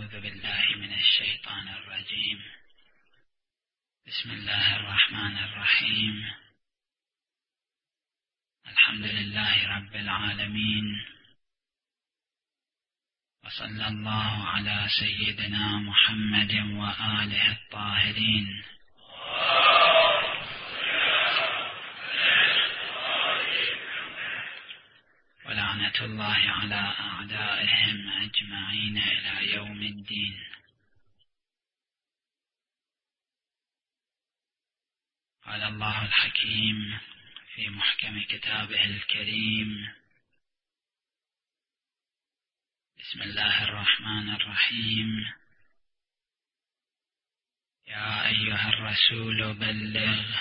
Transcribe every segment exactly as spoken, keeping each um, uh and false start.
أعوذ بالله من الشيطان الرجيم. بسم الله الرحمن الرحيم. الحمد لله رب العالمين، وصلى الله على سيدنا محمد وآله الطاهرين، ولعنة الله على أعدائهم أجمعين إلى يوم الدين. قال الله الحكيم في محكم كتابه الكريم: بسم الله الرحمن الرحيم. يا أيها الرسول بلغ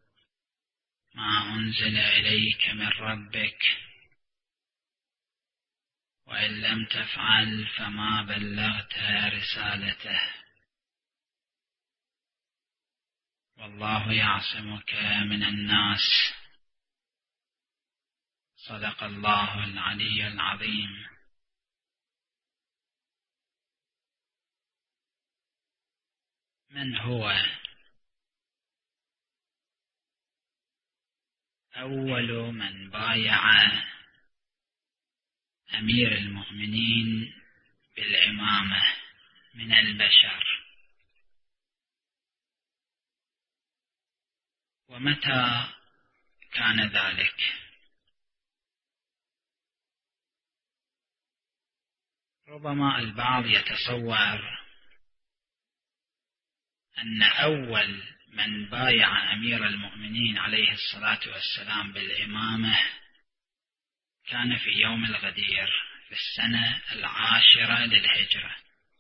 ما أنزل إليك من ربك، وإن لم تفعل فما بلغت رسالته، والله يعصمك من الناس. صدق الله العلي العظيم. من هو أول من بايع أمير المؤمنين بالإمامة من البشر؟ ومتى كان ذلك؟ ربما البعض يتصور أن أول من بايع أمير المؤمنين عليه الصلاة والسلام بالإمامة كان في يوم الغدير في السنة العاشرة للهجرة،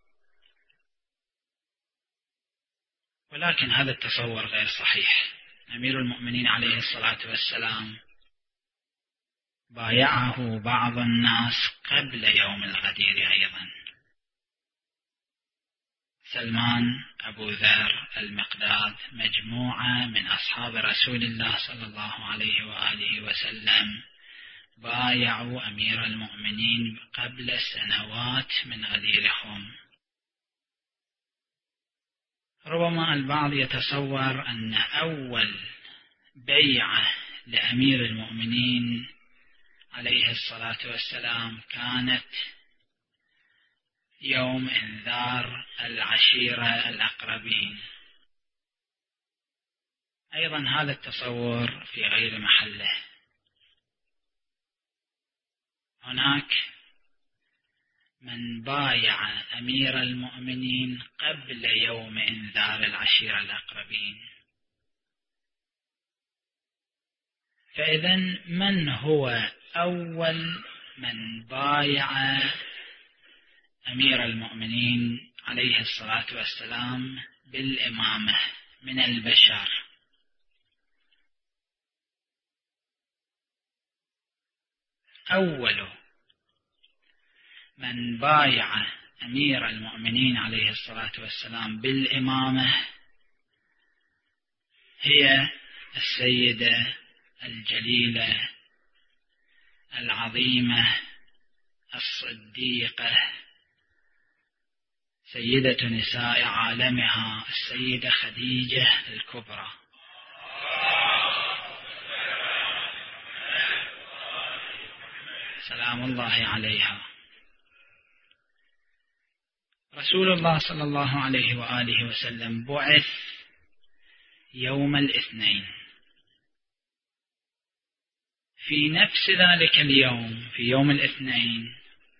ولكن هذا التصور غير صحيح. أمير المؤمنين عليه الصلاة والسلام بايعه بعض الناس قبل يوم الغدير أيضا. سلمان، أبو ذر، المقداد، مجموعة من أصحاب رسول الله صلى الله عليه وآله وسلم بايعوا أمير المؤمنين قبل سنوات من غديرهم. ربما البعض يتصور أن أول بيعة لأمير المؤمنين عليه الصلاة والسلام كانت يوم إنذار العشيرة الأقربين. أيضا هذا التصور في غير محله. هناك من بايع أمير المؤمنين قبل يوم إنذار العشيرة الأقربين. فإذا من هو أول من بايع أمير المؤمنين عليه الصلاة والسلام بالإمامة من البشر؟ أول من بايع أمير المؤمنين عليه الصلاة والسلام بالإمامة هي السيدة الجليلة العظيمة الصديقة سيدة نساء عالمها السيدة خديجة الكبرى. سلام الله عليها. رسول الله صلى الله عليه وآله وسلم بعث يوم الاثنين. في نفس ذلك اليوم، في يوم الاثنين،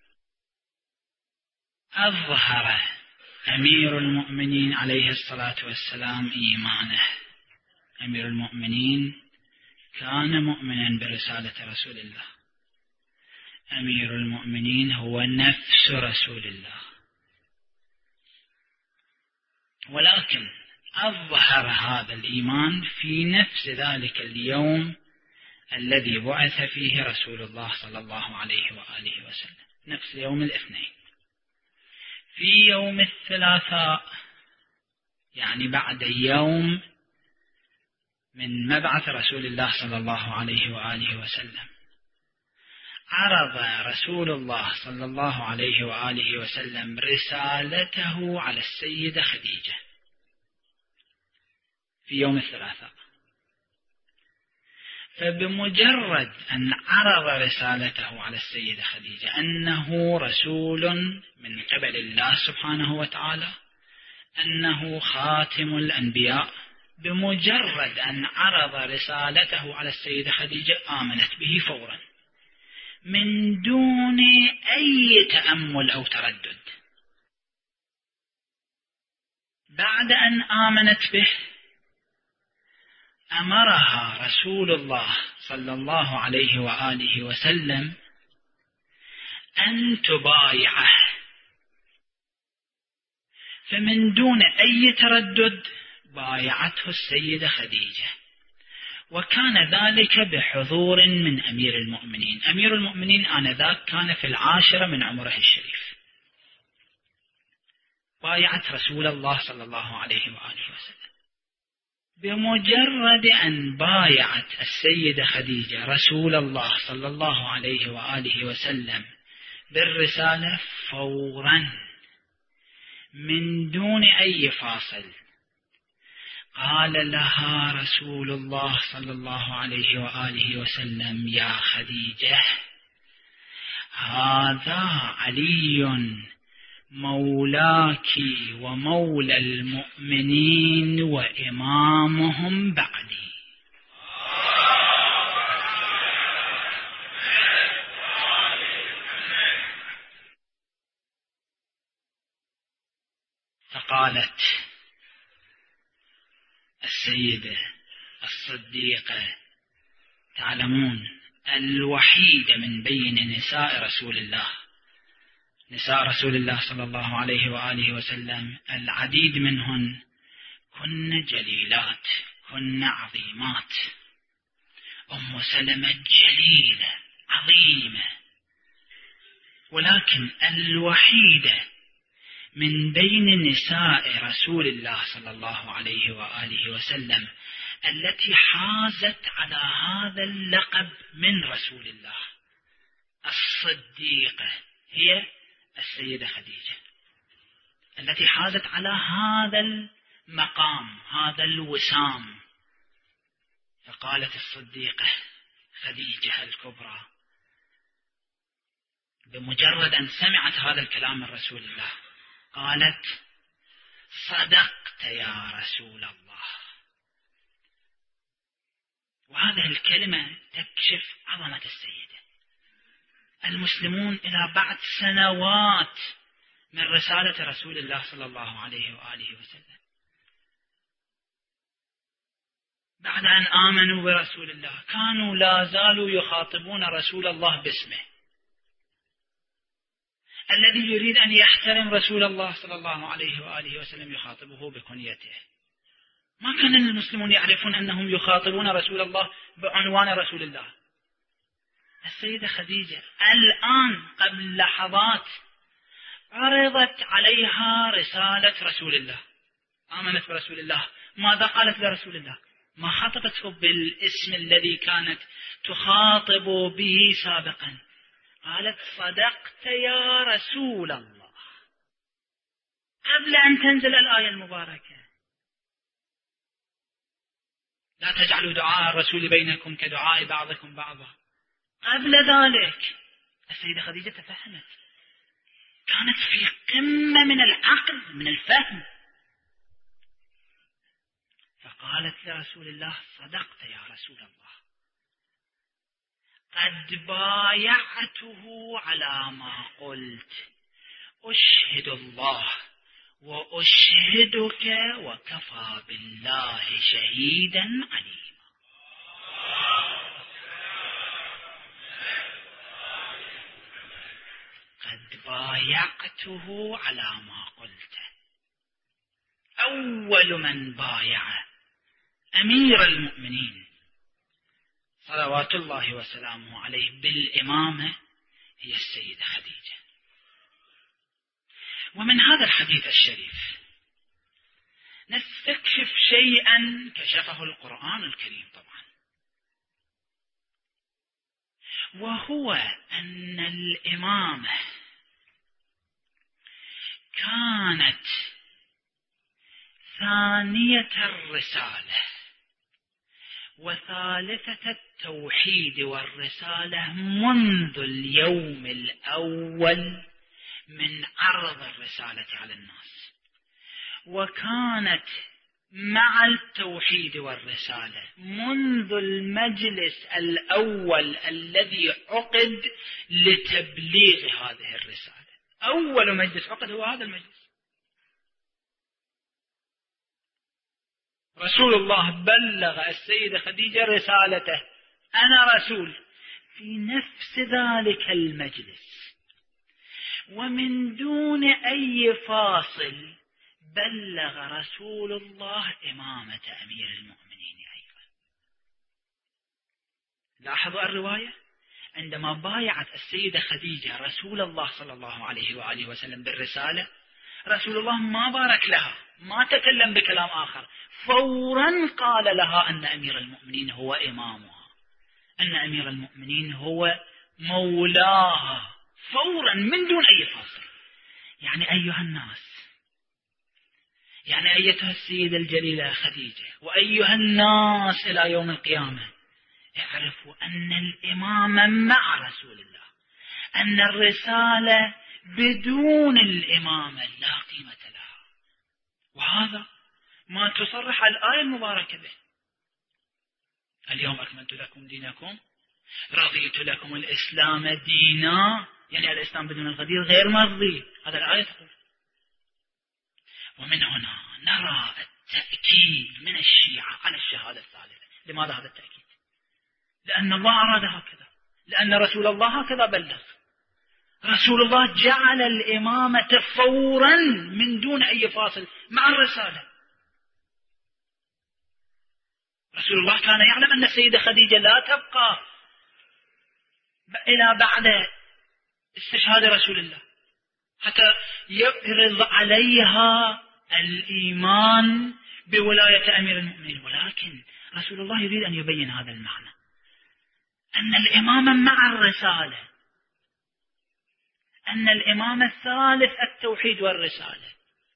أظهر أمير المؤمنين عليه الصلاة والسلام إيمانه. أمير المؤمنين كان مؤمنا برسالة رسول الله. أمير المؤمنين هو نفس رسول الله، ولكن أظهر هذا الإيمان في نفس ذلك اليوم الذي بعث فيه رسول الله صلى الله عليه وآله وسلم، نفس يوم الاثنين. في يوم الثلاثاء، يعني بعد يوم من مبعث رسول الله صلى الله عليه وآله وسلم، عرض رسول الله صلى الله عليه وآله وسلم رسالته على السيدة خديجة في يوم الثلاثاء، فبمجرد أن عرض رسالته على السيدة خديجة أنه رسول من قبل الله سبحانه وتعالى، أنه خاتم الأنبياء، بمجرد أن عرض رسالته على السيدة خديجة آمنت به فورا من دون أي تأمل أو تردد. بعد أن آمنت به أمرها رسول الله صلى الله عليه وآله وسلم أن تبايعه، فمن دون أي تردد بايعته السيدة خديجة، وكان ذلك بحضور من أمير المؤمنين. أمير المؤمنين آنذاك كان في العاشرة من عمره الشريف. بايعت رسول الله صلى الله عليه وآله وسلم. بمجرد أن بايعت السيدة خديجة رسول الله صلى الله عليه وآله وسلم بالرسالة فورا من دون أي فاصل، قال لها رسول الله صلى الله عليه وآله وسلم: يا خديجة، هذا علي مولاك ومولى المؤمنين وإمامهم بعدي. فقالت السيدة الصديقة: تعلمون الوحيدة من بين نساء رسول الله، نساء رسول الله صلى الله عليه وآله وسلم العديد منهن كن جليلات، كن عظيمات. أم سلمة جليلة عظيمة، ولكن الوحيدة من بين نساء رسول الله صلى الله عليه وآله وسلم التي حازت على هذا اللقب من رسول الله الصديقة هي السيدة خديجة، التي حازت على هذا المقام، هذا الوسام. فقالت الصديقة خديجة الكبرى بمجرد أن سمعت هذا الكلام من رسول الله قالت: صدقت يا رسول الله. وهذه الكلمة تكشف عظمة السيدة. المسلمون إلى بعد سنوات من رسالة رسول الله صلى الله عليه وآله وسلم، بعد أن آمنوا برسول الله، كانوا لا زالوا يخاطبون رسول الله باسمه. الذي يريد أن يحترم رسول الله صلى الله عليه وآله وسلم يخاطبه بكنيته. ما كان المسلمون يعرفون أنهم يخاطبون رسول الله بعنوان رسول الله. السيدة خديجة الآن قبل لحظات عرضت عليها رسالة رسول الله، آمنت برسول الله. ماذا قالت لرسول الله؟ ما خاطبته بالاسم الذي كانت تخاطب به سابقا، قالت: صدقت يا رسول الله، قبل أن تنزل الآية المباركة: لا تجعلوا دعاء الرسول بينكم كدعاء بعضكم بعضا. قبل ذلك السيدة خديجة تفهمت، كانت في قمة من العقل من الفهم، فقالت لرسول الله: صدقت يا رسول الله، قد بايعته على ما قلت، أشهد الله وأشهدك وكفى بالله شهيدا عليما. قد بايعته على ما قلت. أول من بايع أمير المؤمنين صلوات الله وسلامه عليه بالإمامة هي السيدة خديجة. ومن هذا الحديث الشريف نستكشف شيئا كشفه القرآن الكريم طبعا، وهو أن الإمامة كانت ثانية الرسالة وثالثة التوحيد والرسالة منذ اليوم الأول من عرض الرسالة على الناس، وكانت مع التوحيد والرسالة منذ المجلس الأول الذي عقد لتبليغ هذه الرسالة. أول مجلس عقد هو هذا المجلس. رسول الله بلغ السيدة خديجة رسالته، أنا رسول، في نفس ذلك المجلس ومن دون أي فاصل بلغ رسول الله إمامة أمير المؤمنين أيضا. لاحظوا الرواية، عندما بايعت السيدة خديجة رسول الله صلى الله عليه وآله وسلم بالرسالة، رسول الله ما بارك لها، ما تكلم بكلام آخر، فورا قال لها أن أمير المؤمنين هو إمامها، أن أمير المؤمنين هو مولاها، فورا من دون أي فاصل. يعني أيها الناس، يعني أيتها السيدة الجليلة خديجة، وأيها الناس إلى يوم القيامة، اعرفوا أن الإمامة مع رسول الله، أن الرسالة بدون الإمامة لا قيمة لها. وهذا ما تصرح الآية المباركة به: اليوم أكملت لكم دينكم رضيت لكم الإسلام دينا. يعني الإسلام بدون الغدير غير مرضي، هذا الآية تقول. ومن هنا نرى التأكيد من الشيعة على الشهادة الثالثة. لماذا هذا التأكيد؟ لأن الله أراد هكذا، لأن رسول الله هكذا بلغ. رسول الله جعل الإمامة فورا من دون أي فاصل مع الرسالة. رسول الله كان يعلم أن السيدة خديجة لا تبقى إلى بعد استشهاد رسول الله حتى يفرض عليها الإيمان بولاية أمير المؤمنين، ولكن رسول الله يريد أن يبين هذا المعنى، أن الإمامة مع الرسالة، أن الإمامة الثالث التوحيد والرسالة،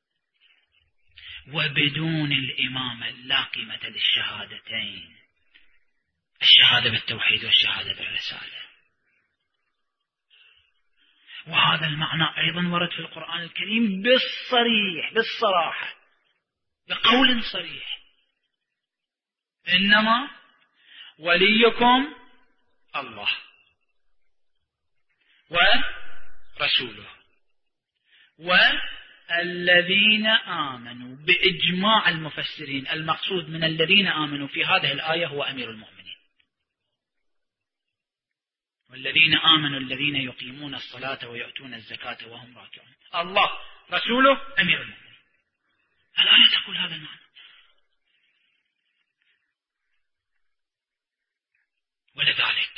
وبدون الإمامة لا قيمة للشهادتين، الشهادة بالتوحيد والشهادة بالرسالة. وهذا المعنى أيضا ورد في القرآن الكريم بالصريح، بالصراحة، بقول صريح: إنما وليكم الله ورسوله والذين آمنوا. بإجماع المفسرين المقصود من الذين آمنوا في هذه الآية هو أمير المؤمنين. والذين آمنوا الذين يقيمون الصلاة ويؤتون الزكاة وهم راكعون. الله، رسوله، أمير المؤمنين. الآية تقول هذا المعنى. ولذلك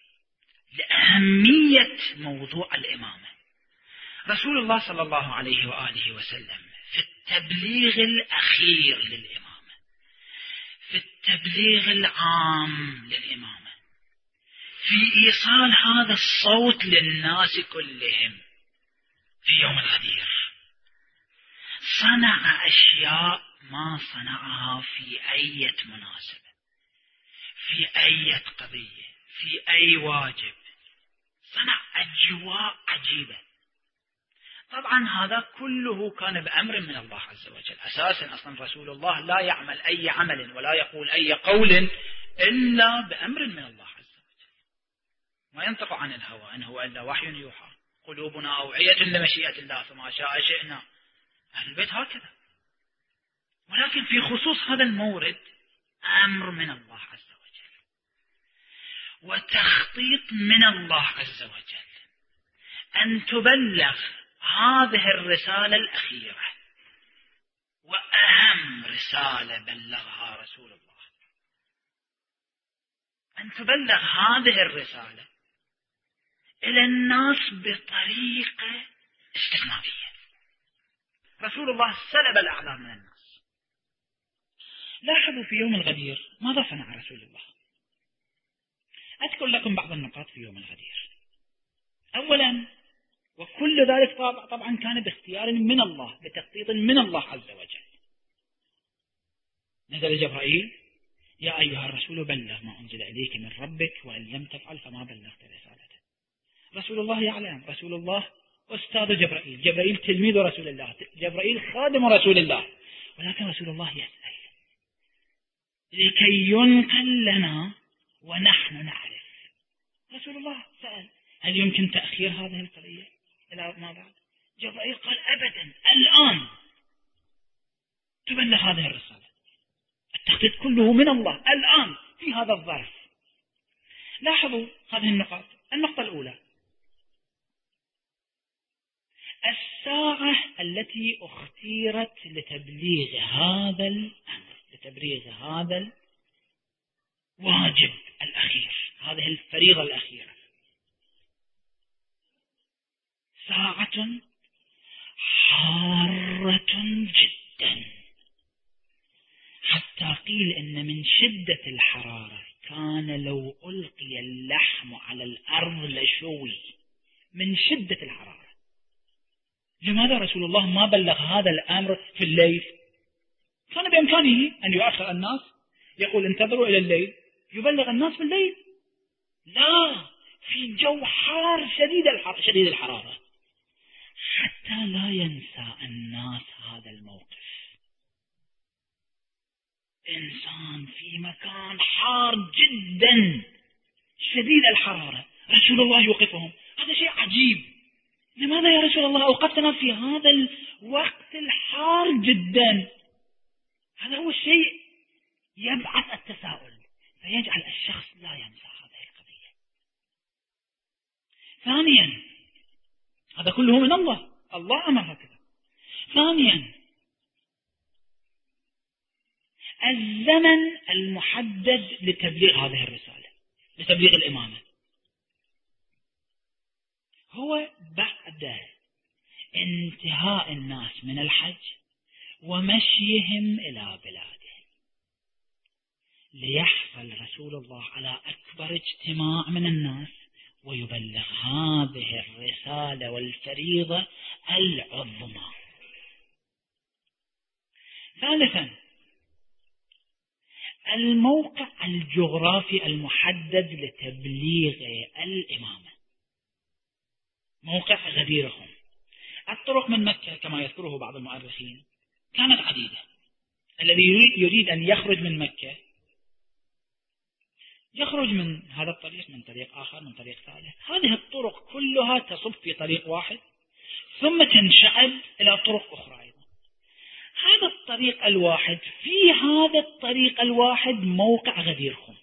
لأهمية موضوع الإمامة، رسول الله صلى الله عليه وآله وسلم في التبليغ الأخير للإمامة، في التبليغ العام للإمامة، في إيصال هذا الصوت للناس كلهم في يوم الغدير، صنع أشياء ما صنعها في أي مناسبة، في أي قضية، في أي واجب. صنع أجواء عجيبة. طبعا هذا كله كان بأمر من الله عز وجل. أساسا أصلا رسول الله لا يعمل أي عمل ولا يقول أي قول إلا بأمر من الله عز وجل، ما ينطق عن الهوى، إن هو إلا وحي يوحى. قلوبنا أوعية لمشيئة الله فما شاء شئنا. أهل البيت هكذا. ولكن في خصوص هذا المورد أمر من الله عز وجل وتخطيط من الله عز وجل أن تبلغ هذه الرسالة الأخيرة وأهم رسالة بلغها رسول الله، أن تبلغ هذه الرسالة إلى الناس بطريقة استثنائية. رسول الله سلب الأعذار من الناس. لاحظوا في يوم الغدير ماذا صنع رسول الله؟ أذكر لكم بعض النقاط في يوم الغدير. أولا، وكل ذلك طبعا كان باختيار من الله، بتخطيط من الله عز وجل. نزل جبرائيل: يا أيها الرسول بلغ ما أنزل إليك من ربك وإن لم تفعل فما بلغت رسالته. رسول الله يعلم، رسول الله أستاذ جبرائيل، جبرائيل تلميذ رسول الله، جبرائيل خادم رسول الله، ولكن رسول الله يسأل لكي ينقل لنا ونحن نعرف. رسول الله سأل: هل يمكن تأخير هذه القضية إلى ما بعد؟ جبرائيل قال: أبدا، الآن تبلغ هذه الرسالة. التخطيط كله من الله الآن في هذا الظرف. لاحظوا هذه النقاط. النقطة الأولى: الساعة التي اختيرت لتبليغ هذا الأمر، لتبليغ هذا الواجب الأخير، هذه الفريضة الأخيرة، ساعة حارة جدا، حتى قيل إن من شدة الحرارة كان لو ألقي اللحم على الأرض لشوي من شدة الحرارة. لماذا رسول الله ما بلغ هذا الأمر في الليل؟ كان بإمكانه أن يؤخر الناس، يقول انتظروا إلى الليل، يبلغ الناس في الليل. لا، في جو حار شديد الحر شديد الحرارة، حتى لا ينسى الناس هذا الموقف. إنسان في مكان حار جدا شديد الحرارة، رسول الله يوقفهم. هذا شيء عجيب. لماذا يا رسول الله أوقفتنا في هذا الوقت الحار جدا؟ هذا هو الشيء يبعث التساؤل، فيجعل الشخص لا ينسى هذه القضية. ثانيا، هذا كله من الله، الله أمر هكذا. ثانيا، الزمن المحدد لتبليغ هذه الرسالة، لتبليغ الإمامة، هو بعد انتهاء الناس من الحج ومشيهم إلى بلادهم، ليحصل رسول الله على أكبر اجتماع من الناس ويبلغ هذه الرسالة والفريضة العظمى. ثالثا، الموقع الجغرافي المحدد لتبليغ الإمامة، موقع غديرهم. الطرق من مكة كما يذكره بعض المؤرخين كانت عديدة. الذي يريد أن يخرج من مكة يخرج من هذا الطريق، من طريق آخر، من طريق ثالث. هذه الطرق كلها تصب في طريق واحد ثم تنشعب إلى طرق أخرى أيضا. هذا الطريق الواحد، في هذا الطريق الواحد موقع غديرهم،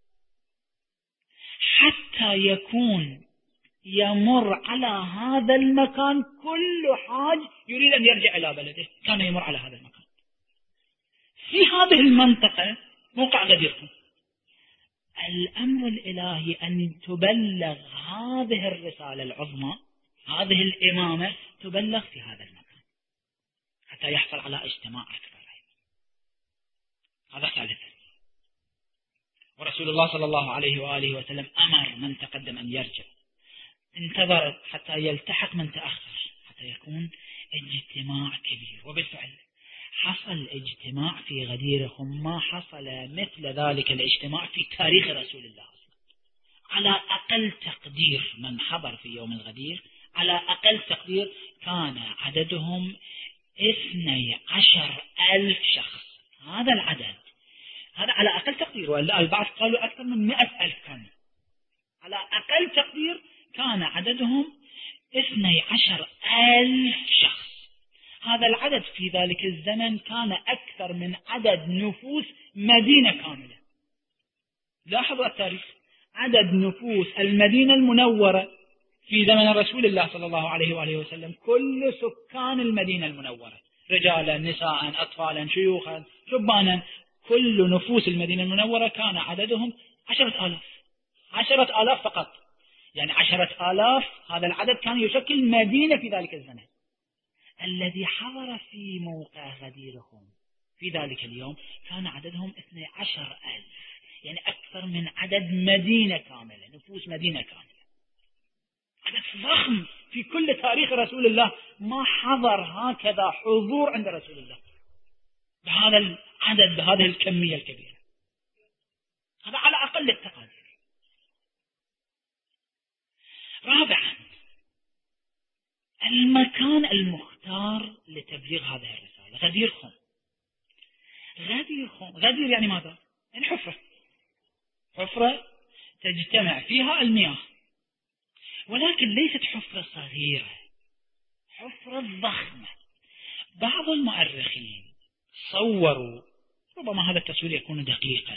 حتى يكون يمر على هذا المكان كل حاج يريد أن يرجع إلى بلده كان يمر على هذا المكان. في هذه المنطقة موقع غديرهم. الأمر الإلهي أن تبلغ هذه الرسالة العظمى، هذه الإمامة تبلغ في هذا المكان حتى يحصل على اجتماع أكبر. هذا ثالثا. ورسول الله صلى الله عليه وآله وسلم أمر من تقدم أن يرجع، انتظر حتى يلتحق من تأخر، حتى يكون اجتماع كبير. وبالفعل حصل اجتماع في غديرهم ما حصل مثل ذلك الاجتماع في تاريخ رسول الله. على أقل تقدير من حضر في يوم الغدير، على أقل تقدير كان عددهم اثني عشر ألف شخص. هذا العدد، هذا على أقل تقدير، ولا البعض قالوا أكثر من مئة ألف كانوا. على أقل تقدير كان عددهم اثني عشر ألف شخص. هذا العدد في ذلك الزمن كان أكثر من عدد نفوس مدينة كاملة. لاحظوا التاريخ، عدد نفوس المدينة المنورة في زمن رسول الله صلى الله عليه وآله وسلم، كل سكان المدينة المنورة، رجالا نساء أطفالا شيوخا شبانا، كل نفوس المدينة المنورة كان عددهم عشرة آلاف، عشرة آلاف فقط. يعني عشرة آلاف، هذا العدد كان يشكل مدينة في ذلك الزمن. الذي حضر في موقع غديرهم في ذلك اليوم كان عددهم اثني عشر ألف. يعني أكثر من عدد مدينة كاملة، نفوس مدينة كاملة، عدد ضخم في كل تاريخ رسول الله ما حضر هكذا حضور عند رسول الله بهذا العدد بهذه الكمية الكبيرة. هذا على أقل التقادير. رابعا، المكان المختار لتبليغ هذه الرسالة غدير خم. غدير خم، غدير يعني ماذا؟ يعني حفرة، حفرة تجتمع فيها المياه، ولكن ليست حفرة صغيرة، حفرة ضخمة. بعض المؤرخين صوروا، ربما هذا التصوير يكون دقيقا،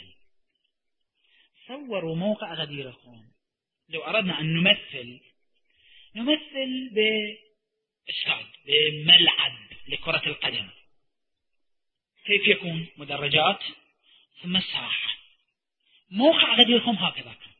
صوروا موقع غدير خم. لو أردنا أن نمثل نمثل بإسكاد، بملعب لكرة القدم، كيف يكون؟ مدرجات ثم ساحة. موقع غدير خم هكذا كان،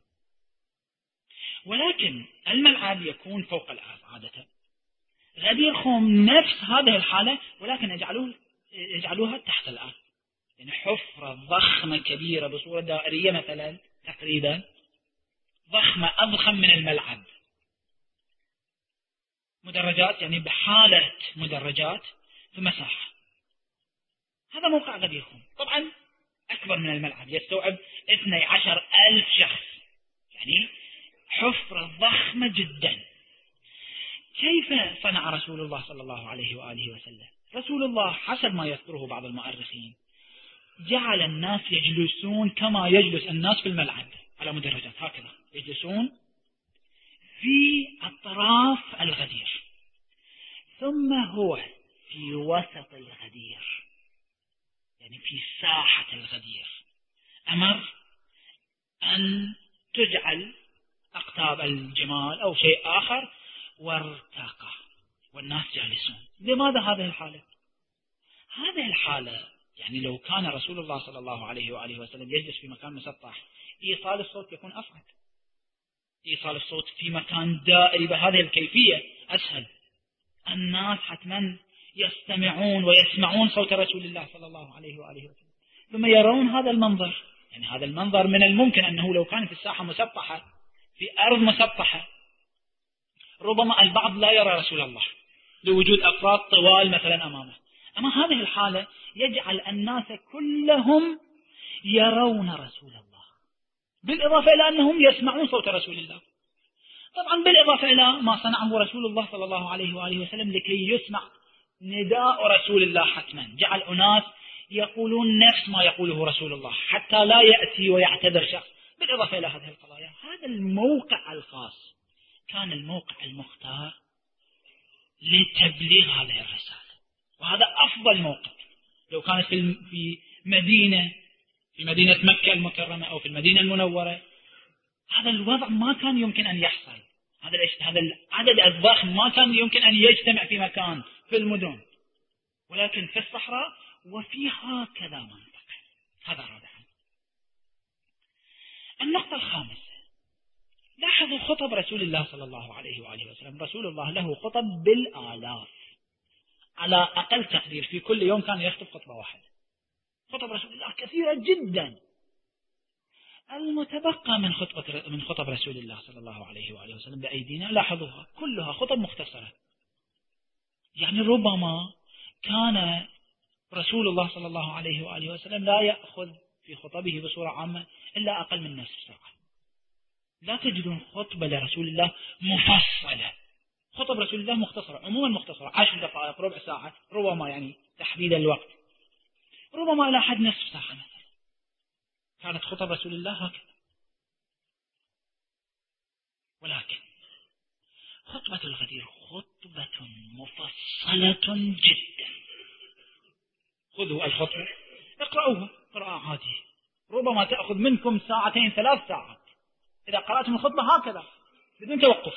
ولكن الملعب يكون فوق الأرض عادة. غدير خم نفس هذه الحالة، ولكن يجعلوه يجعلوها تحت الأرض، يعني حفرة ضخمة كبيرة بصورة دائرية مثلا، تقريبا ضخمة أضخم من الملعب. مدرجات يعني بحالة مدرجات ثم ساحة. هذا موقع غدير خم، طبعا أكبر من الملعب، يستوعب اثني عشر ألف شخص، يعني حفرة ضخمة جدا. كيف صنع رسول الله صلى الله عليه وآله وسلم؟ رسول الله حسب ما يذكره بعض المؤرخين جعل الناس يجلسون كما يجلس الناس في الملعب على مدرجات، هكذا يجلسون في أطراف الغدير، ثم هو في وسط الغدير، يعني في ساحة الغدير. أمر أن تجعل أقطاب الجمال أو شيء آخر، وارتقى والناس جالسون. لماذا هذه الحالة؟ هذه الحالة يعني لو كان رسول الله صلى الله عليه وآله وسلم يجلس في مكان مسطح، إيصال الصوت يكون أصعب، إيصال الصوت في مكان دائري بهذه الكيفية أسهل. الناس حتما يستمعون ويسمعون صوت رسول الله صلى الله عليه وآله وسلم، ثم يرون هذا المنظر. يعني هذا المنظر من الممكن أنه لو كان في الساحة مسطحة، في أرض مسطحة، ربما البعض لا يرى رسول الله لوجود أفراد طوال مثلا أمامه. أما هذه الحالة يجعل الناس كلهم يرون رسول الله، بالإضافة إلى أنهم يسمعون صوت رسول الله، طبعا بالإضافة إلى ما صنعه رسول الله صلى الله عليه وآله وسلم لكي يسمع نداء رسول الله. حتما جعل أناس يقولون نفس ما يقوله رسول الله حتى لا يأتي ويعتذر شخص. بالإضافة إلى هذه القضايا، هذا الموقع الخاص كان الموقع المختار لتبليغ هذه الرسالة، وهذا أفضل موقع. لو كانت في مدينة في مدينة مكة المكرمة أو في المدينة المنورة، هذا الوضع ما كان يمكن أن يحصل. هذا هذا العدد الضخم ما كان يمكن أن يجتمع في مكان في المدن، ولكن في الصحراء وفي هكذا منطقة. هذا رابعا. النقطة الخامسة، لاحظوا خطب رسول الله صلى الله عليه وآله وسلم. رسول الله له خطب بالآلاف، على أقل تقدير في كل يوم كان يخطب خطبة واحدة. خطب رسول الله كثيرة جدا. المتبقى من خطبة من خطب رسول الله صلى الله عليه وآله وسلم بأيدينا لاحظوها كلها خطب مختصرة. يعني ربما كان رسول الله صلى الله عليه وآله وسلم لا يأخذ في خطبه بصورة عامة إلا أقل من نصف ساعة. لا تجدون خطبة لرسول الله مفصلة. خطب رسول الله مختصرة، عموما مختصرة، عشر دقائق، ربع ساعة، ربما يعني تحديد الوقت، ربما إلى حد نصف ساعة مثلا. كانت خطب رسول الله هكذا. ولكن خطبة الغدير خطبة مفصلة جدا. خذوا الخطبة اقرأوها قراءة عادية، ربما تأخذ منكم ساعتين ثلاث ساعات إذا قرأتم الخطبة هكذا بدون توقف.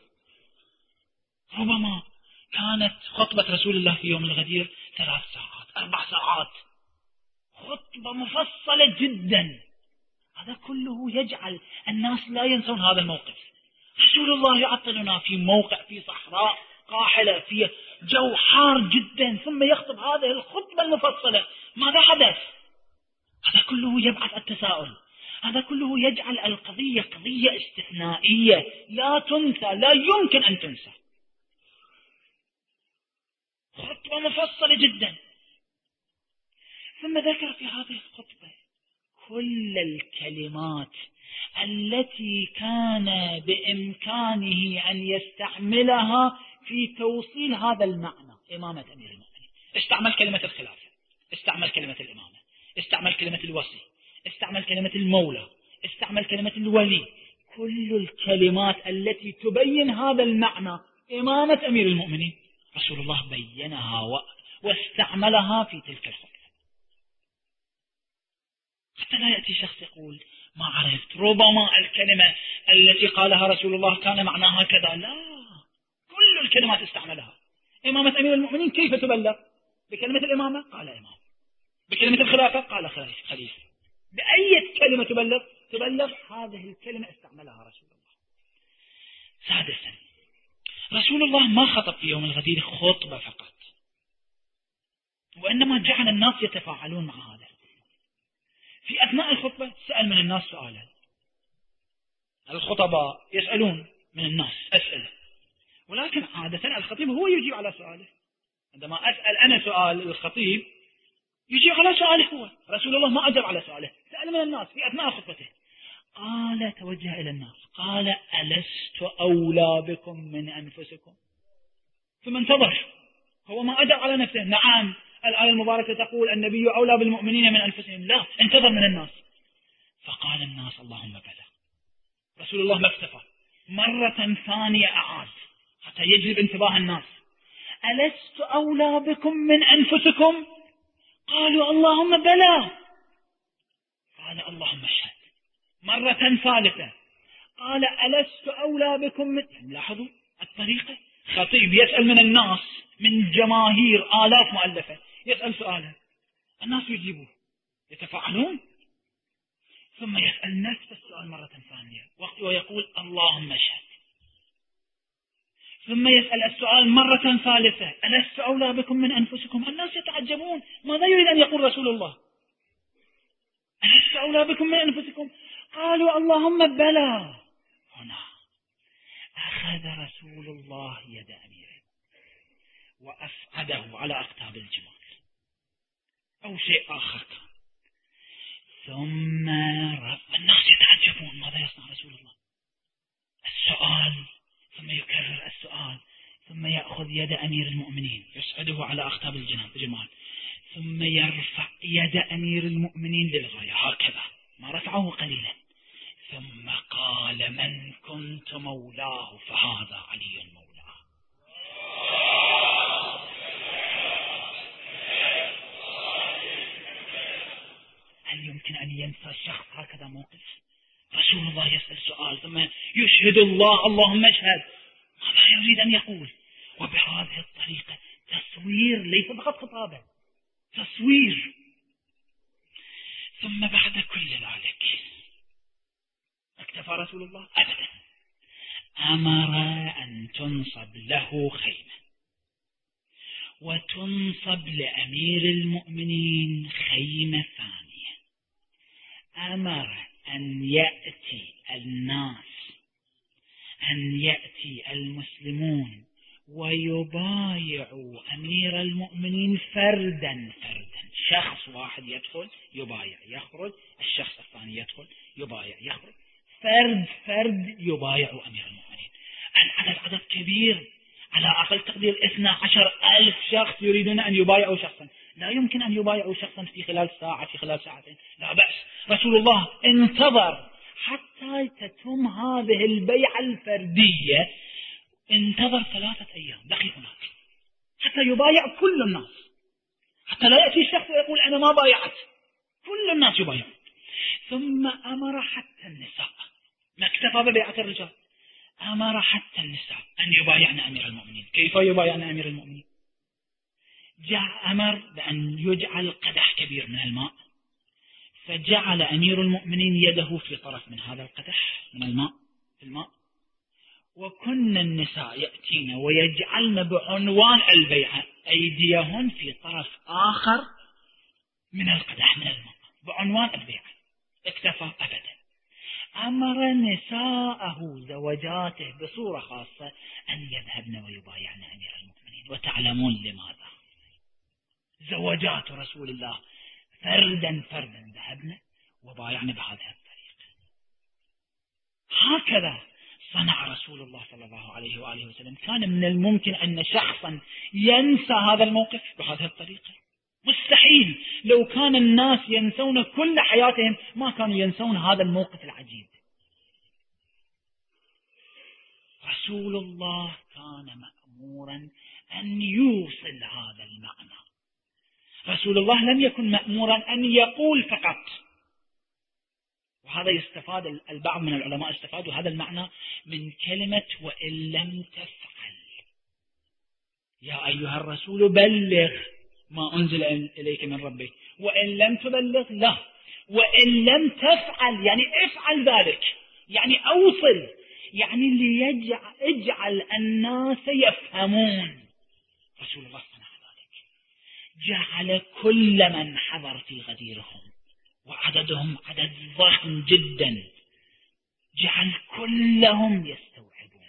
ربما كانت خطبة رسول الله في يوم الغدير ثلاث ساعات أربع ساعات، خطبة مفصلة جدا. هذا كله يجعل الناس لا ينسون هذا الموقف. رسول الله يعطلنا في موقع في صحراء قاحلة في جو حار جدا، ثم يخطب هذه الخطبة المفصلة. ماذا حدث؟ هذا كله يبعث التساؤل. هذا كله يجعل القضية قضية استثنائية لا تنسى، لا يمكن أن تنسى. خطبة مفصلة جدا. ثم ذكر في هذه الخطبة كل الكلمات التي كان بإمكانه أن يستعملها في توصيل هذا المعنى، إمامة أمير المؤمنين. استعمل كلمة الخلافة، استعمل كلمة الإمامة، استعمل كلمة الوصي، استعمل كلمة المولى، استعمل كلمة الولي. كل الكلمات التي تبين هذا المعنى، إمامة أمير المؤمنين، رسول الله بينها واستعملها في تلك الخطبة، حتى لا يأتي شخص يقول ما عرفت، ربما الكلمة التي قالها رسول الله كان معناها كذا. لا، كل الكلمات استعملها. إمامة أمير المؤمنين كيف تبلغ؟ بكلمة الإمامة قال إمام، بكلمة الخلافة قال خليفة، بأي كلمة تبلغ؟ تبلغ هذه الكلمة استعملها رسول الله. سادسا، رسول الله ما خطب في يوم الغدير خطبة فقط، وإنما جعل الناس يتفاعلون مع هذا. في أثناء الخطبة سأل من الناس سؤالا. الخطباء يسألون من الناس أسئلة، ولكن عادة الخطيب هو يجيب على سؤاله. عندما أسأل أنا سؤال، الخطيب يجيب على سؤاله هو. رسول الله ما أجاب على سؤاله، سأل من الناس في أثناء خطبته. قال، توجه إلى الناس قال: ألست أولى بكم من أنفسكم؟ ثم انتظر، هو ما أجاب على نفسه. نعم، الآية المباركة تقول النبي أولى بالمؤمنين من أنفسهم. لا، انتظر من الناس. فقال الناس: اللهم بلى. رسول الله ما اكتفى، مرة ثانية أعاد حتى يجلب انتباه الناس. ألست أولى بكم من أنفسكم؟ قالوا: اللهم بلى. قال: اللهم اشهد. مرة ثالثة قال: ألست أولى بكم من... لاحظوا الطريقة. خطيب يسأل من الناس، من جماهير آلاف مؤلفة، يسأل سؤالا، الناس يجيبوه، يتفاعلون. ثم يسأل نفس السؤال مرة ثانية ويقول: اللهم اشهد. ثم يسأل السؤال مرة ثالثة: ألست أولى بكم من أنفسكم؟ الناس يتعجبون، ماذا يريد أن يقول رسول الله؟ ألست أولى بكم من أنفسكم؟ قالوا: اللهم بلى. هنا أخذ رسول الله يد أميره وأصعده على أقطاب الجمال أو شيء آخر كان. ثم رفع. الناس يتعجبون، ماذا يصنع رسول الله؟ السؤال، ثم يكرر السؤال، ثم يأخذ يد أمير المؤمنين يصعده على أقطاب الجمال، ثم يرفع يد أمير المؤمنين للغاية هكذا، ما رفعه قليلا. ثم قال: من كنت مولاه فهذا علي مولاه. هل يمكن أن ينسى الشخص هكذا موقف؟ رسول الله يسأل سؤال ثم يشهد الله: اللهم اشهد. ماذا يريد أن يقول؟ وبهذه الطريقة تصوير، ليس فقط خطابة، تصوير. ثم بعد كل ذلك اكتفى رسول الله؟ أبدا، أمر أن تنصب له خيمة، وتنصب لأمير المؤمنين خيمة ثانية. أمر أن يأتي الناس، أن يأتي المسلمون ويبايعوا أمير المؤمنين فردا فردا. شخص واحد يدخل يبايع يخرج، الشخص الثاني يدخل يبايع يخرج، فرد فرد يبايع أمير المؤمنين. العدد عدد كبير، على أقل تقدير اثنا عشر ألف شخص يريدون أن يبايعوا شخصا. لا يمكن أن يبايعوا شخصا في خلال ساعة، في خلال ساعتين، لا بأس. رسول الله انتظر حتى تتم هذه البيعة الفردية، انتظر ثلاثة أيام، بقي هناك حتى يبايع كل الناس، حتى لا يأتي الشخص ويقول أنا ما بايعت، كل الناس يبايعون. ثم أمر حتى النساء، ما اكتفى ببيعة الرجال، أمر حتى النساء أن يبايعن أمير المؤمنين. كيف يبايعن أمير المؤمنين؟ جاء أمر بأن يجعل قدح كبير من الماء، فجعل أمير المؤمنين يده في طرف من هذا القدح من الماء في الماء، وكن النساء يأتين ويجعلن بعنوان البيعة أيديهن في طرف آخر من القدح من الماء بعنوان البيعة. اكتفى؟ أبدا. أمر نساءه زوجاته بصورة خاصة أن يذهبن ويبايعن أمير المؤمنين. وتعلمون لماذا؟ زوجات رسول الله فردا فردا ذهبن وبايعن بهذا الطريق. هكذا صنع رسول الله صلى الله عليه وآله وسلم. كان من الممكن أن شخصا ينسى هذا الموقف بهذه الطريقة؟ مستحيل. لو كان الناس ينسون كل حياتهم ما كانوا ينسون هذا الموقف العجيب. رسول الله كان مأمورا أن يوصل هذا المعنى. رسول الله لم يكن مأمورا أن يقول فقط. وهذا يستفاد البعض من العلماء استفادوا هذا المعنى من كلمة وإن لم تفعل. يا أيها الرسول بلغ ما أنزل إليك من ربك، وإن لم تبلغ لا، وإن لم تفعل يعني افعل ذلك، يعني أوصل، يعني ليجعل اجعل الناس يفهمون. رسول الله صنع ذلك. جعل كل من حضر في غديرهم، وعددهم عدد ضخم جدا، جعل كلهم يستوعبون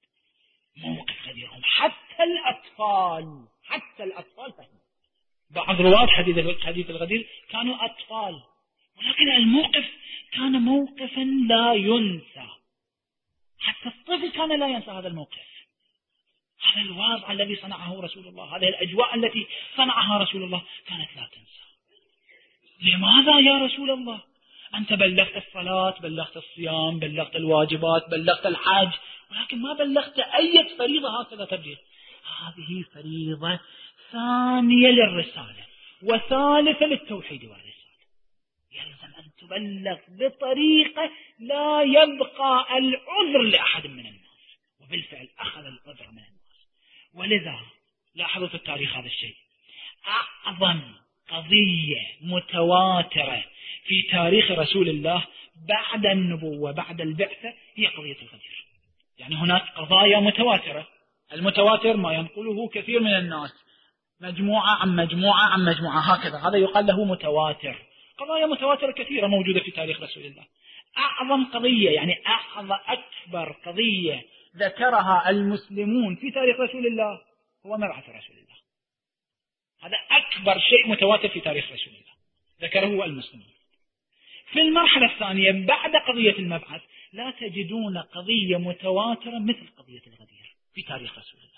موقف غديرهم، حتى الأطفال. حتى الأطفال فهموا. بعض رواة حديث الغدير كانوا أطفال، ولكن الموقف كان موقفا لا ينسى. حتى الطفل كان لا ينسى هذا الموقف. هذا الوضع الذي صنعه رسول الله، هذه الأجواء التي صنعها رسول الله كانت لا تنسى. لماذا يا رسول الله؟ أنت بلغت الصلاة، بلغت الصيام، بلغت الواجبات، بلغت الحج، ولكن ما بلغت أي فريضة هكذا تبليغ. هذه فريضة ثانية للرسالة وثالثة للتوحيد والرسالة. يلزم أن تبلغ بطريقة لا يبقى العذر لأحد من الناس، وبالفعل أخذ العذر من الناس. ولذا لاحظوا في التاريخ هذا الشيء. أعظم قضية متواترة في تاريخ رسول الله بعد النبوة بعد البعثة هي قضية الغدير. يعني هناك قضايا متواترة. المتواتر ما ينقله كثير من الناس، مجموعة عن مجموعة عن مجموعة، هكذا هذا يقال له متواتر. قضايا متواترة كثيرة موجودة في تاريخ رسول الله. أعظم قضية يعني أعظم أكبر قضية ذكرها المسلمون في تاريخ رسول الله هو مبعث رسول الله. هذا أكبر شيء متواتر في تاريخ رسول الله ذكره المسلمون. في المرحلة الثانية بعد قضية المبعث لا تجدون قضية متواترة مثل قضية الغدير في تاريخ رسول الله،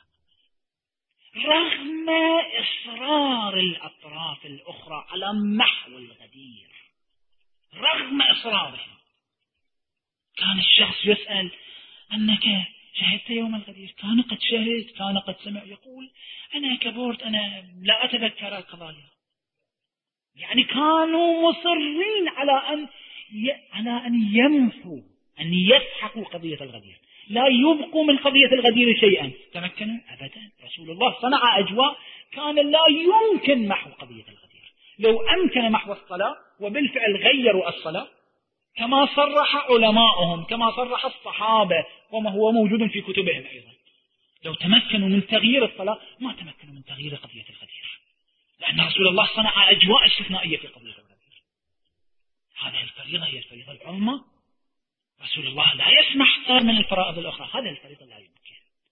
رغم إصرار الأطراف الأخرى على محو الغدير. رغم إصرارهم كان الشخص يسأل أنك شهدت يوم الغدير؟ كان قد شهد، كان قد سمع. يقول أنا كبرت، أنا لا أتذكر القضايا. يعني كانوا مصرين على أن ي... على أن يمحوا، أن يسحقوا قضية الغدير، لا يبقوا من قضية الغدير شيئا. تمكنوا؟ أبدا. رسول الله صنع أجواء كان لا يمكن محو قضية الغدير. لو أمكن محو الصلاة، وبالفعل غيروا الصلاة كما صرح علماؤهم، كما صرح الصحابة، وما هو موجود في كتبهم أيضا. لو تمكنوا من تغيير الصلاة ما تمكنوا من تغيير قضية الغدير، لأن رسول الله صنع أجواء استثنائية في قضية الغدير. هذه الفريضة هي الفريضة العظمى. رسول الله لا يسمح صار من الفرائض الأخرى، هذه الفريضة لا يمكن.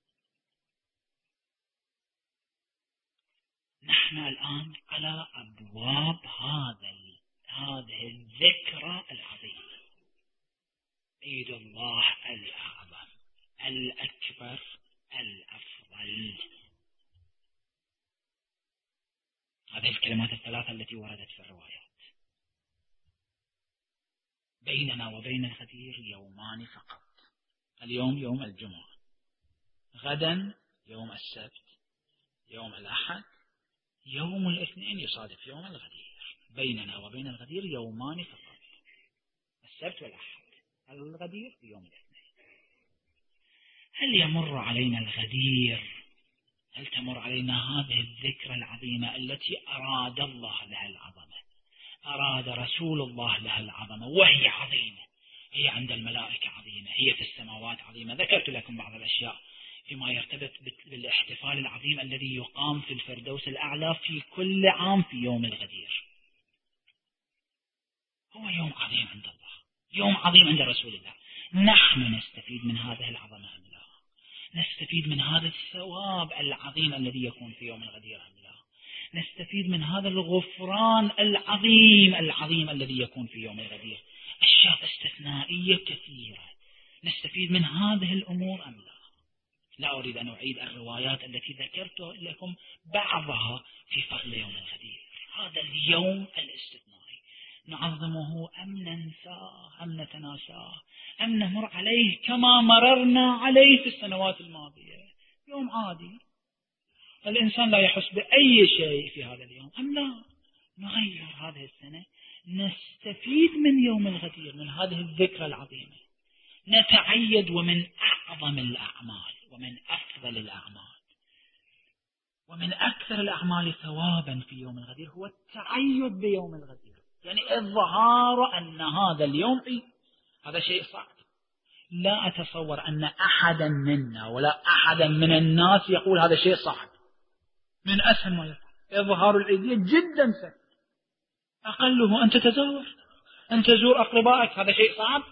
نحن الآن على أبواب هذا هذه الذكرى العظيمة، عيد الله الأعظم الأكبر الأفضل. هذه الكلمات الثلاثة التي وردت في الروايات. بيننا وبين الغدير يومان فقط. اليوم يوم الجمعة، غدا يوم السبت، يوم الأحد، يوم الاثنين يصادف يوم الغدير. بيننا وبين الغدير يومان فقط، السبت والأحد. الغدير في يوم الاثنين. هل يمر علينا الغدير؟ هل تمر علينا هذه الذكرى العظيمة التي أراد الله لها العظمة، أراد رسول الله لها العظمة، وهي عظيمة؟ هي عند الملائكة عظيمة، هي في السماوات عظيمة. ذكرت لكم بعض الأشياء فيما يرتبط بالاحتفال العظيم الذي يقام في الفردوس الأعلى في كل عام في يوم الغدير. هو يوم عظيم عند الله، يوم عظيم عند رسول الله. نحن نستفيد من هذه العظمة أم لا؟ نستفيد من هذا الثواب العظيم الذي يكون في يوم الغدير أم لا؟ نستفيد من هذا الغفران العظيم العظيم الذي يكون في يوم الغدير. أشياء استثنائية كثيرة، نستفيد من هذه الأمور أم لا؟ لا أريد أن أعيد الروايات التي ذكرت لكم بعضها في فضل يوم الغدير. هذا اليوم الاستثنائي نعظمه أم ننساه أم نتناساه أم نمر عليه كما مررنا عليه في السنوات الماضية؟ يوم عادي، الإنسان لا يحس بأي شيء في هذا اليوم، أم لا نغير هذه السنة، نستفيد من يوم الغدير، من هذه الذكرى العظيمة، نتعيد. ومن أعظم الأعمال ومن أفضل الأعمال ومن أكثر الأعمال ثوابا في يوم الغدير هو التعيد بيوم الغدير، يعني إظهار أن هذا اليوم عيد. هذا شيء صعب، لا أتصور أن أحدا منا ولا أحدا من الناس يقول هذا شيء صعب. من أسهل ما يفعل إظهار العيدية، جدا سهل، أقله أن تتزور، أن تزور أقربائك، هذا شيء صعب.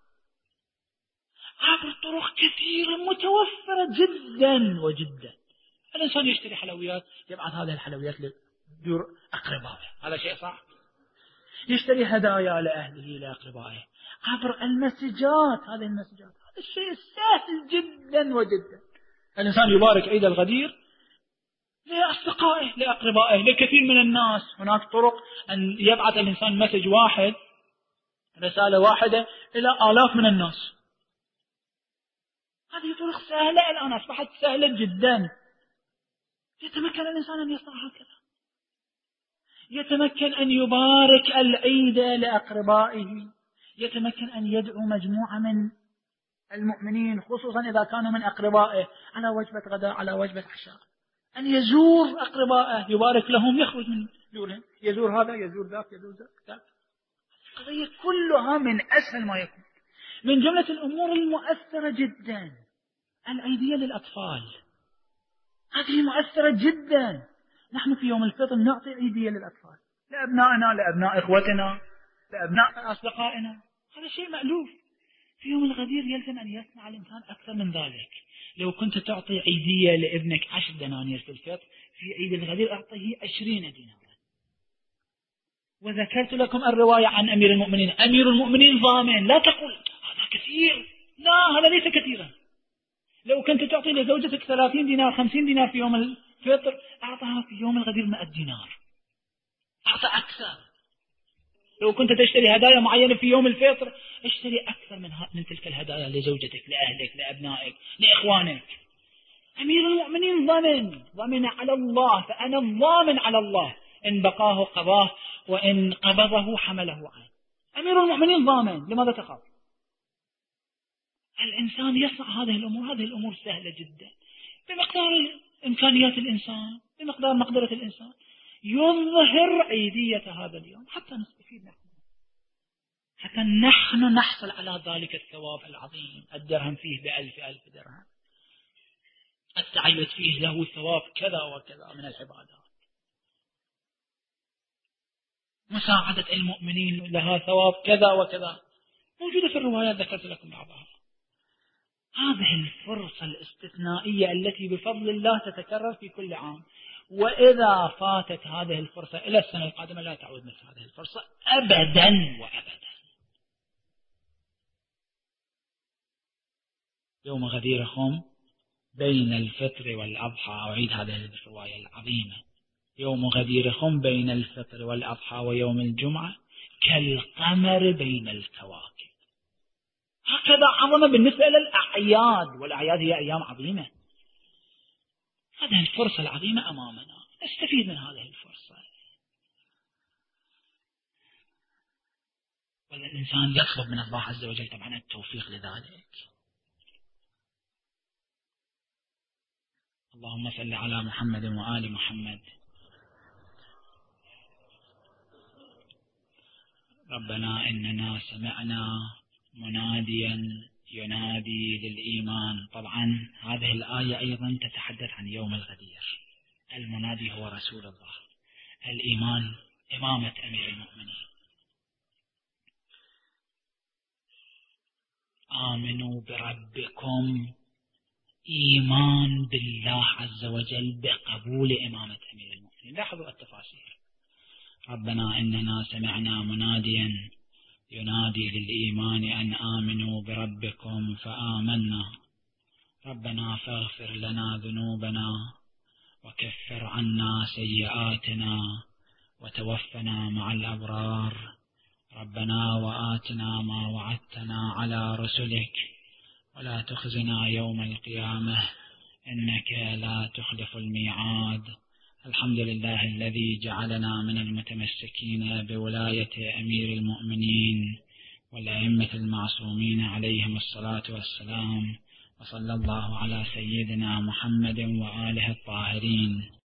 عبر طرق كثيرة متوفرة جدا وجدا. الإنسان يشتري حلويات، يبعث هذه الحلويات لدور أقربائه، هذا شيء صعب. يشتري هدايا لأهله لأقربائه عبر المسجات، هذه المسجات، هذا الشيء سهل جدا وجدا. الإنسان يبارك عيد الغدير لأصدقائه لأقربائه لكثير من الناس. هناك طرق أن يبعث الإنسان مسج واحد، رسالة واحدة إلى آلاف من الناس. هذه طرق سهلة الآن، أصبحت سهلة جدا. يتمكن الإنسان أن يصنع هكذا، يتمكن أن يبارك العيد لأقربائه، يتمكن أن يدعو مجموعة من المؤمنين خصوصا إذا كانوا من أقربائه على وجبة غداء على وجبة عشاء، أن يزور أقربائه يبارك لهم، يخرج من دورهم، يزور هذا يزور ذاك يزور ذاك. القضية كلها من أسهل ما يكون. من جملة الأمور المؤثرة جدا العيدية للأطفال، هذه مؤثرة جدا. نحن في يوم الفطر نعطي عيدية للأطفال، لأبنائنا، لأبناء إخوتنا، لأبناء أصدقائنا، هذا شيء مألوف. في يوم الغدير يلزم أن يصنع الإنسان أكثر من ذلك. لو كنت تعطي عيدية لابنك عشر دنانير في الفطر، في عيد الغدير أعطيه عشرين دينارا. وذكرت لكم الرواية عن أمير المؤمنين، أمير المؤمنين ضامن، لا تقول هذا كثير، لا هذا ليس كثيرا. لو كنت تعطي لزوجتك ثلاثين دينار خمسين دينار في يوم الفطر، أعطاها في يوم الغدير مئة دينار، أعطى أكثر. لو كنت تشتري هدايا معينة في يوم الفطر، اشتري أكثر من, من تلك الهدايا لزوجتك لأهلك لأبنائك لإخوانك. أمير المؤمنين ضمن ضمن على الله، فأنا الضامن على الله، إن بقاه قضاه وإن قبضه حمله عنه. أمير المؤمنين ضامن، لماذا تخاف؟ الإنسان يصنع هذه الأمور، هذه الأمور سهلة جدا بمقدار إمكانيات الإنسان، بمقدار مقدرة الإنسان، يظهر عيدية هذا اليوم حتى نستفيد نحن، حتى نحن نحصل على ذلك الثواب العظيم. الدرهم فيه بألف ألف درهم، التعيد فيه له ثواب كذا وكذا من العبادات، مساعدة المؤمنين لها ثواب كذا وكذا، موجودة في الروايات ذكرت لكم بعضها. هذه الفرصة الاستثنائية التي بفضل الله تتكرر في كل عام، وإذا فاتت هذه الفرصة إلى السنة القادمة لا تعود مثل هذه الفرصة أبدا وأبدا. يوم غدير خم بين الفطر والأضحى، أعيد هذه الرواية العظيمة، يوم غدير خم بين الفطر والأضحى ويوم الجمعة كالقمر بين الكواكب. هكذا عظمة بالنسبة للأعياد، والأعياد هي أيام عظيمة. هذه الفرصة العظيمة أمامنا، نستفيد من هذه الفرصة. والإنسان يطلب من الله عز وجل طبعا التوفيق لذلك. اللهم صل على محمد وآل محمد. ربنا إننا سمعنا مناديا ينادي للإيمان. طبعا هذه الآية أيضا تتحدث عن يوم الغدير. المنادي هو رسول الله، الإيمان إمامة أمير المؤمنين. آمنوا بربكم إيمان بالله عز وجل بقبول إمامة أمير المؤمنين. لاحظوا التفاصيل. ربنا إننا سمعنا مناديا ينادي للإيمان أن آمنوا بربكم فآمنا ربنا فاغفر لنا ذنوبنا وكفر عنا سيئاتنا وتوفنا مع الأبرار ربنا وآتنا ما وعدتنا على رسلك ولا تخزنا يوم القيامة إنك لا تخلف الميعاد. الحمد لله الذي جعلنا من المتمسكين بولاية أمير المؤمنين والأئمة المعصومين عليهم الصلاة والسلام، وصلى الله على سيدنا محمد وآله الطاهرين.